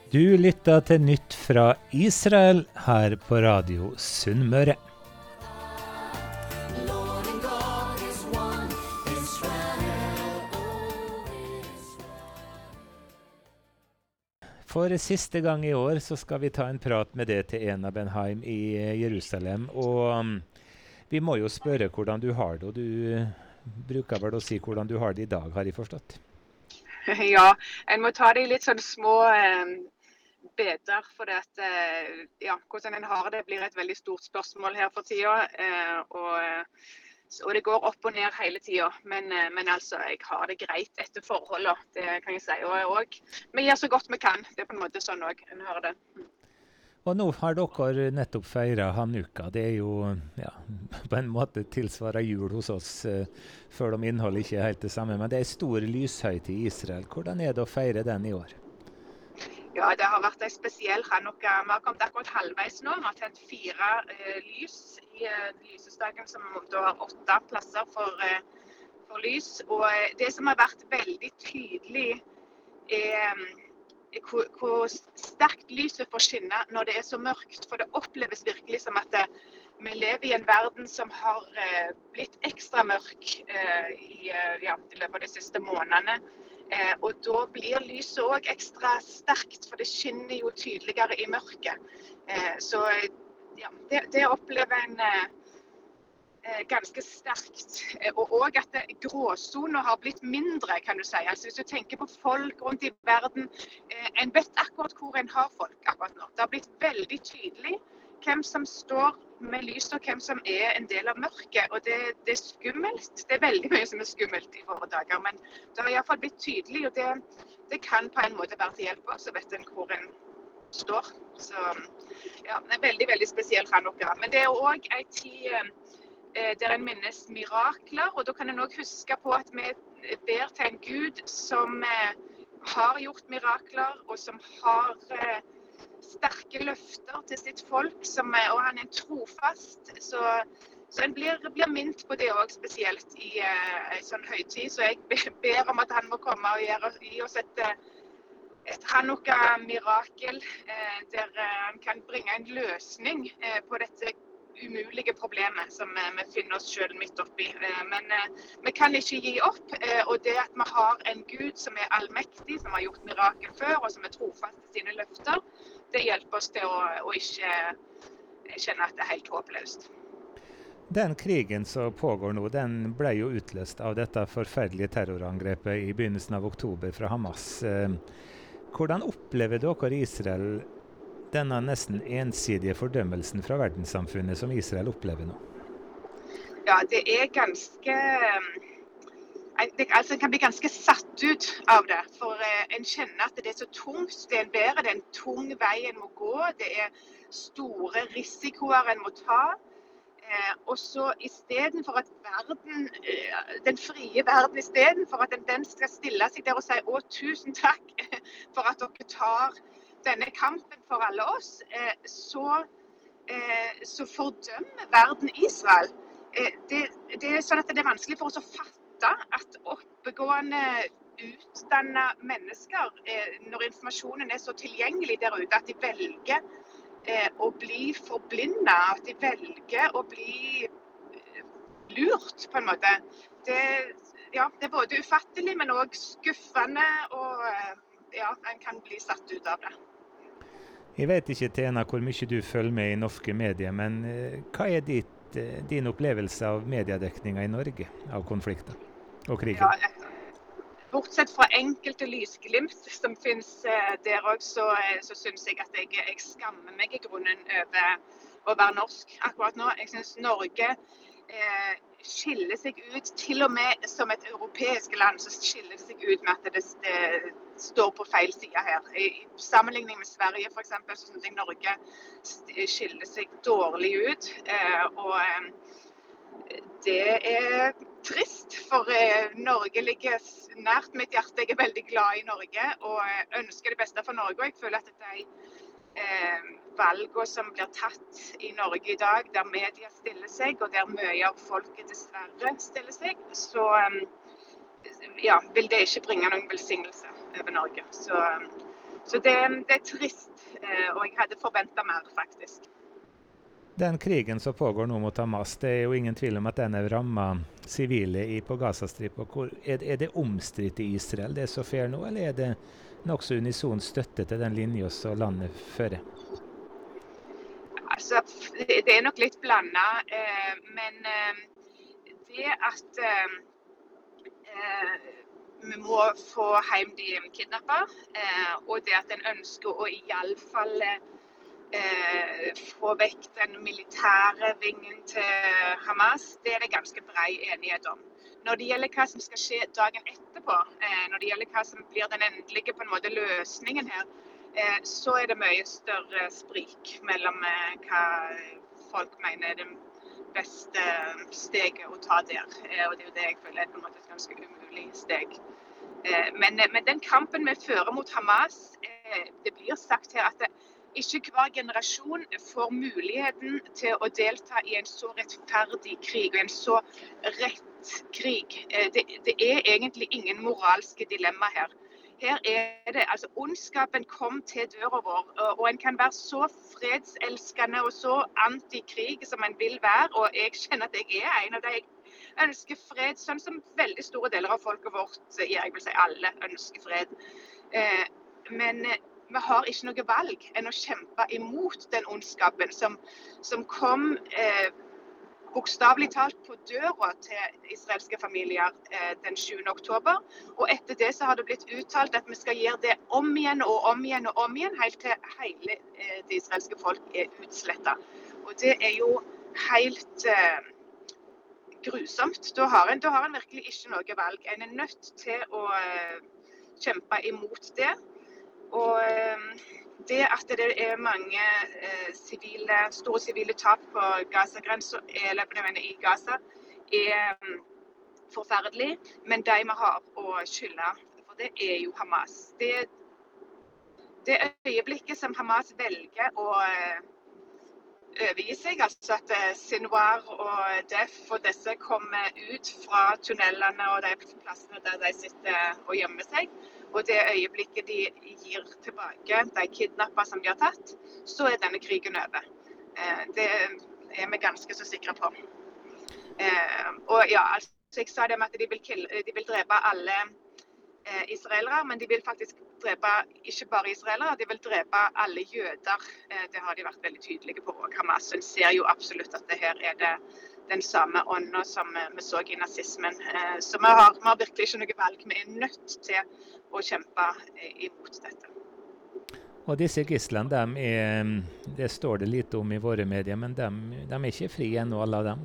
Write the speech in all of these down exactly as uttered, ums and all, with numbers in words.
Du lytter til nytt fra Israel her på Radio Sunnmøre. For siste gang i år så skal vi ta en prat med det til Ena Benheim i Jerusalem. Og um, vi må jo spørre hvordan du har det, og du bruker vel å si hvordan du har det i dag, har jeg forstått? Ja, en må ta det i litt sånn små eh, beder, for det at, eh, ja, hvordan en har det blir et veldig stort spørsmål her for tida, eh, og, og det går opp og ned hele tida, men, eh, men altså, jeg har det greit etter forholdet, det kan jeg si, og, og vi gjør så godt vi kan, det er på en måte sånn også, en hører det. Og nå har dere nettopp feiret Hanukka. Det er jo ja, på en måte tilsvarer jul hos oss, uh, selv om innholdet ikke er helt det samme. Men det er en stor lyshøytid i Israel. Hvordan er det å feire den i år? Ja, det har vært en spesiell Hanukka. Vi har kommet akkurat halvveis nå. Vi har tent fire uh, lys i uh, lysestaken, som da har åtte plasser for, uh, for lys. Og uh, det som har vært veldig tydelig er um, Hvor, hvor sterkt lyset får skinne når det er så mørkt, for det oppleves virkelig som at det, vi lever i en verden som har eh, blitt ekstra mørk eh, i, ja, i løpet av de siste månedene. Eh, og da blir lyset også ekstra sterkt, for det skinner jo tydeligere i mørket. Eh, så ja, det, det opplever en eh, ganske sterkt, og også at gråzoner har blitt mindre, kan du si. Altså hvis du tenker på folk rundt i verden, en vet akkurat hvor en har folk akkurat nå. Det har blitt veldig tydelig hvem som står med lys og hvem som er en del av mørket, og det, det er skummelt. Det er veldig mye som er skummelt i våre dager, men det har i hvert fall blitt tydelig, og det, det kan på en måte være til hjelp, så vet en hvor en står. Så ja, det er veldig, veldig spesiell Hanukka. Men det er også en tid der en minnes mirakler, og da kan en også huske på at vi ber til en Gud som eh, har gjort mirakler, og som har eh, sterke løfter til sitt folk, som, og han er trofast, så, så en blir, blir minnet på det også spesielt i eh, en sånn høytid, så jeg ber om at han må komme og gjøre, gi oss et, et Hanukka-mirakel, eh, der eh, han kan bringe en løsning eh, på dette umulige problemet som vi finner oss selv midt oppi. Men vi kan ikke gi opp, og det at vi har en Gud som er allmektig, som har gjort mirakel før, og som er trofast til sine løfter, det hjelper oss til å, å ikke kjenne at det er helt håpløst. Den krigen som pågår nå, den ble jo utløst av dette forferdelige terrorangrepet i begynnelsen av oktober fra Hamas. Hvordan opplever dere i Israel denne nesten ensidige fordømmelsen fra verdenssamfunnet som Israel opplever nå? Ja, det er ganske... Det, altså, en kan bli ganske satt ut av det, for eh, en kjenner at det er så tungt, det er en bedre, det er en tung vei en må gå, det er store risikoer en må ta. Eh, og så i stedet for at verden, eh, den frie verden, i stedet for at den, den skal stille seg der og si «Å, tusen takk for at dere tar denne kampen for alle oss», eh, så, eh, så fordømmer verden Israel. Eh, det, det er sånn at det er vanskelig for oss å fatte at oppegående, utdannede mennesker, eh, når informasjonen er så tilgjengelig der ute, at de velger eh, å bli forblindet, at de velger å bli eh, lurt på en måte. Det, ja, det er både ufattelig, men også skuffende, og eh, ja, en kan bli satt ut av det. Jeg vet ikke, Tena, hvor mye du følger med i norske medier, men uh, hva er ditt, uh, din opplevelse av mediedekninga i Norge, av konflikter og krigen? Ja, bortsett fra enkelte lysglimt som finnes uh, der også, så, så synes jeg at jeg, jeg skammer meg i grunnen over å være norsk akkurat nå. Jeg synes Norge uh, skiller seg ut, til og med som et europeisk land, så skiller det seg ut med at det, det står på feil side her. I sammenligning med Sverige for eksempel, så synes jeg Norge skiller seg dårlig ut, og det er trist, for Norge ligger nært mitt hjerte. Jeg er veldig glad i Norge, og ønsker det beste for Norge, og jeg føler at det er eh, valgene som blir tatt i Norge i dag, der media stiller seg, og der mye av folket dessverre stiller seg, så ja, vil det ikke bringe noen velsignelse over Norge. Så, så det, det er trist, eh, og jeg hadde forventet mer, faktisk. Den krigen som pågår nå mot Hamas, det er jo ingen tvil om at den er rammet sivile i, på Gazastripen. Er, er det omstridt i Israel, det som skjer nå, eller er det nokså unison støtte til den linjen som landet fører? Altså, det er nok litt blandet, eh, men eh, det at eh, vi må få hjem de kidnappet, eh, og det at en ønsker å i alle fall eh, få vekk den militære vingen til Hamas, det er det ganske bred enighet om. Når det gjelder hva som skal skje dagen etterpå, eh, når det gjelder hva som blir den endelige på en måte løsningen her, eh, så er det mye større sprik mellom eh, hva folk mener er det beste steget å ta der, eh, og det er jo det jeg føler er på en måte et ganske umulig steg. Eh, men, men den kampen vi fører mot Hamas, eh, det blir sagt her at det, ikke hver generasjon får muligheten til å delta i en så rettferdig krig, og en så rett krig. Eh, det, det er egentlig ingen moralske dilemma her. Her er det, altså ondskapen kom til døra vår, og en kan være så fredselskende og så antikrig som en vil være, og jeg kjenner at jeg er en av de. Jeg ønsker fred, sånn som veldig store deler av folket vårt, jeg vil si alle ønsker fred. Eh, men vi har ikke noe valg enn å kjempe imot den ondskapen som, som kom eh, bokstavelig talt på døra til israelske familier eh, den sjuende oktober. Og etter det så har det blitt uttalt at vi skal gjøre det om igjen og om igjen og om igjen, helt til hele eh, det israelske folk er utslettet. Og det er jo helt eh, grusomt. Da har, en, da har en virkelig ikke noe valg. En er nødt til å eh, kjempe imot det. Og eh, det at det er mange eh, civile, store sivile tap på Gaza-grensen, eller i Gaza, er um, forferdelig. Men de vi har å skylde, for det er jo Hamas. Det, det øyeblikket som Hamas velger å uh, overgi seg, altså at uh, Sinwar og Def og disse kommer ut fra tunnelene og de plassene der de sitter og gjemmer seg, og det øyeblikket de gir tilbake de kidnapper som de har tatt, så er denne krigen over. Eh, det er vi ganske så sikre på. Eh, og ja, altså, jeg sa det med at de vil, kill, de vil drepe alle eh, israelere, men de vil faktisk drepe ikke bare israelere, de vil drepe alle jøder. Eh, det har de vært veldig tydelige på. Hamas ser jo absolutt at det her er det den samme ånden som vi så i nazismen. Eh, så vi har, vi har virkelig ikke noe valg. Vi er nødt til å kjempe imot dette. Og disse gislene, dem er, det står det litt om i våre medier, men de, de er ikke fri ennå, alle av dem?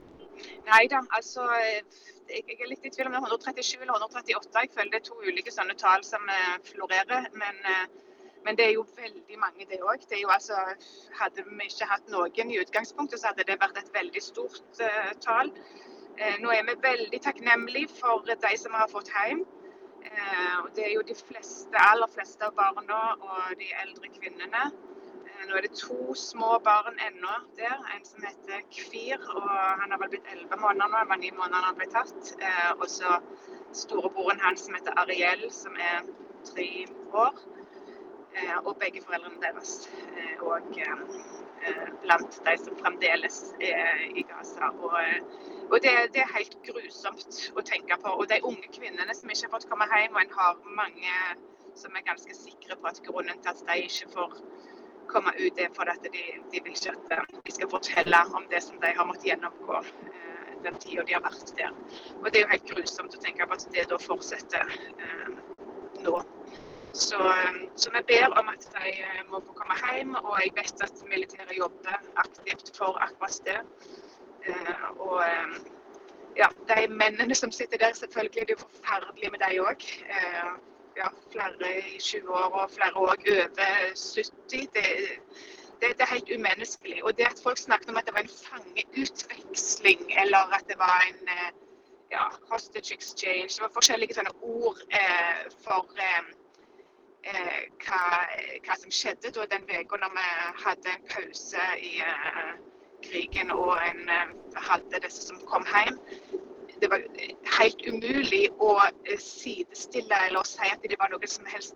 Nei da, altså, jeg, jeg er litt i tvil om det er hundre trettisju eller hundre trettiåtte. Jeg føler det er to ulike sånne tall som florerer, men, men det er jo veldig mange det også. Det er jo altså, hadde vi ikke hatt noen i utgangspunktet, så hadde det vært et veldig stort uh, tall. Uh, nå er vi veldig takknemlige for de som har fått hjem. Eh, og det er jo de fleste, aller fleste av barna og de eldre kvinnene. Eh, nå er det to små barn ennå der, en som heter Kvir, og han har vel blitt elleve måneder nå, han var ni måneder han ble tatt. Eh, og så storebroren hans som heter Ariel, som er tre år, eh, og begge foreldrene deres. Eh, og eh, blant de som fremdeles er i Gaza. Og, Og det, det er helt grusomt å tenke på. Og de unge kvinnene som ikke har fått komme hjem, og en har mange som er ganske sikre på at grunnen til at de ikke får komme ut er for at de, de vil ikke at de skal fortelle om det som de har måttet gjennomgå eh, den tiden de har vært der. Og det er jo helt grusomt å tenke på at det da fortsetter eh, nå. Så, så vi ber om at de må få komme hjem, og jeg vet at militæret jobber aktivt for akkurat det. Uh, og uh, ja, de mennene som sitter der, selvfølgelig er det forferdelig med de også. Uh, ja, flere i tjue år og flere også over sytti. Det, det, det er helt umenneskelig. Og det at folk snakket om at det var en fangeutveksling, eller at det var en uh, ja, hostage exchange, det var forskjellige sånne ord uh, for uh, uh, hva, hva som skjedde da den veka når vi hadde en pause i uh, krigen og en uh, hadde disse som kom hjem. Det var helt umulig å uh, sidestille eller å si at det var noe som helst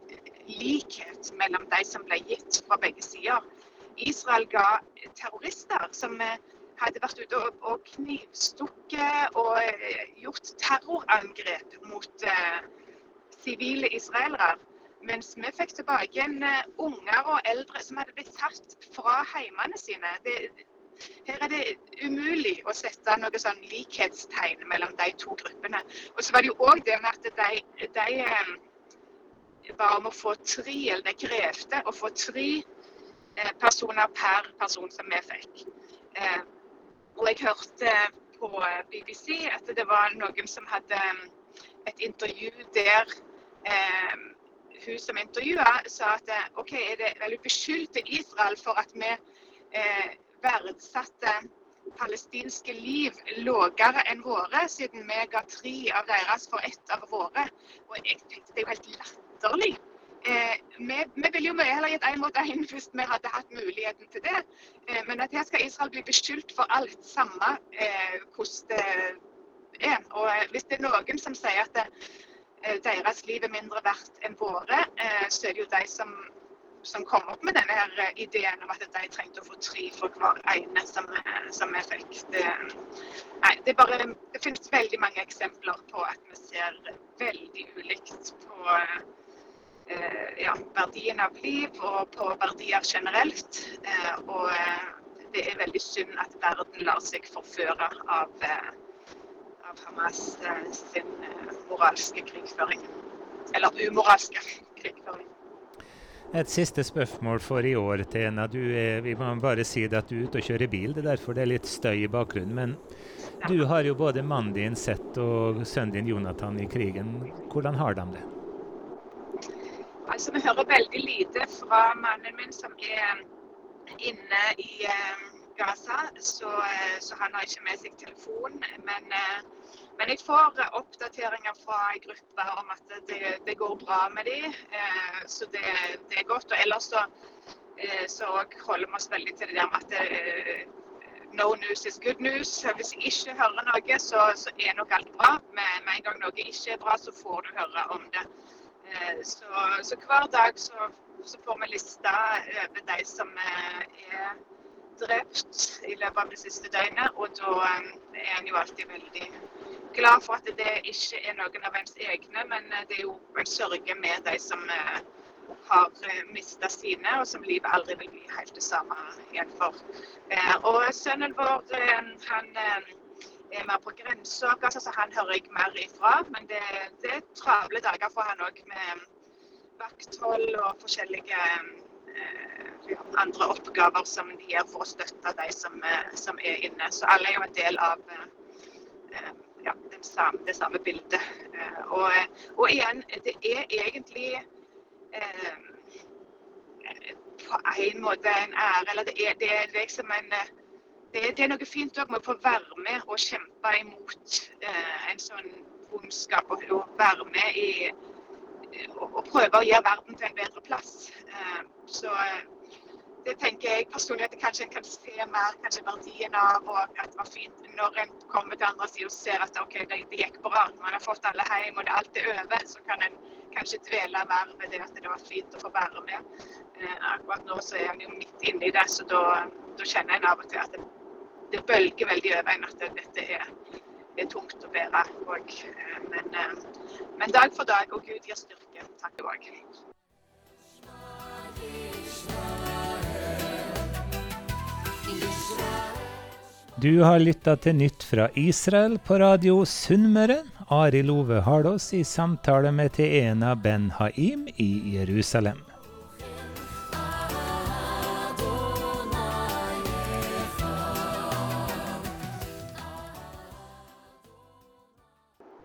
likhet mellom de som ble gitt fra begge sider. Israel ga terrorister som hadde vært ute og, og knivstukket og gjort terrorangrep mot sivile uh, israelere. Mens vi fikk tilbake en uh, unger og eldre som hadde blitt tatt fra heimene sine. Det, her er det umulig å sette noe sånn likhetstegn mellom de to gruppene. Og så var det jo også det med at de, de um, var om å få tre, eller de krevde å få tre uh, personer per person som vi fikk. Uh, Og jeg hørte på B B C at det var noen som hadde et intervju der eh, hun som intervjuet sa at ok, er det vel beskyldte Israel for at vi eh, verdsatte palestinske liv lavere enn våre, siden vi ga tre av deres for ett av våre. Og jeg tenkte det er jo helt latterlig. Eh, vi, vi ville jo mye heller gitt en mot en hvis vi hadde hatt muligheten til det. Eh, men at her skal Israel bli beskyldt for alt samme eh, hvordan det er. Og eh, hvis det er noen som sier at det, eh, deres liv er mindre verdt enn våre, eh, så er det jo de som, som kom opp med denne her ideen om at de trengte å få tre for hver ene som, som vi fikk. Det, nei, det, er bare, det finnes veldig mange eksempler på at vi ser veldig ulikt på Eh, ja, verdien av liv og på verdier generelt. Eh, og eh, det er veldig synd at verden lar seg forføre av, eh, av Hamas eh, sin eh, moralske krigføring. Eller umoralske krigføring. Et siste spørsmål for i år, Tena. Du er, vi må bare si at du er ute og kjører bil, det er derfor det er litt støy i bakgrunnen. Men ja. Du har jo både mannen din Seth og sønnen din Jonathan i krigen. Hvordan har de det? Altså, vi hører veldig lite fra mannen min som er inne i eh, Gaza, så, eh, så han har ikke med seg telefon. Men, eh, men jeg får oppdateringer fra en gruppe om at det, det går bra med dem, eh, så det, det er godt. Og ellers så, eh, så holder vi oss veldig til det der med at eh, no news is good news. Hvis jeg ikke hører noe, så, så er nok alt bra. Men med en gang noe ikke er bra, så får du høre om det. Så, så hver dag så, så får vi lista over de som er drept i løpet av det siste døgnet, og da er en jo alltid veldig glad for at det ikke er noen av ens egne, men det er jo en sørge med de som har mistet sine, og som livet aldri vil bli helt det samme igjen for. Og sønnen vår, han er mer på grensa, så han hører jeg mer ifra, men det, det er travle dager for han også, med vakthold og forskjellige eh, andre oppgaver som de gjør for å støtte de som, som er inne. Så alle er jo en del av eh, ja, den samme, det samme bildet. Eh, og, og igjen, det er egentlig eh, på en måte en ære, eller det er, det er liksom en Det, det er noe fint også med å få være med og kjempe imot eh, en sånn ondskap, og, og være med i og, og prøve å gjøre verden til en bedre plass. Eh, så det tenker jeg personlig at kanskje en kan se mer kanskje verdien av, og at det var fint når en kommer til andre siden og ser at okay, det, det gikk bra. Man har fått alle hjem og det alt er over, så kan en kanskje dvele mer ved det at det var fint å få være med. Eh, akkurat nå så er en jo midt inne i det, så da, da kjenner en av og til at det Det bølger veldig over en at dette er, er tungt å bære. Og, men, men dag for dag, og Gud gir styrke. Takk og Du har lyttet til Nytt fra Israel på Radio Sunnmøre. Ari Love Hardås i samtale med Teena Ben Haim i Jerusalem.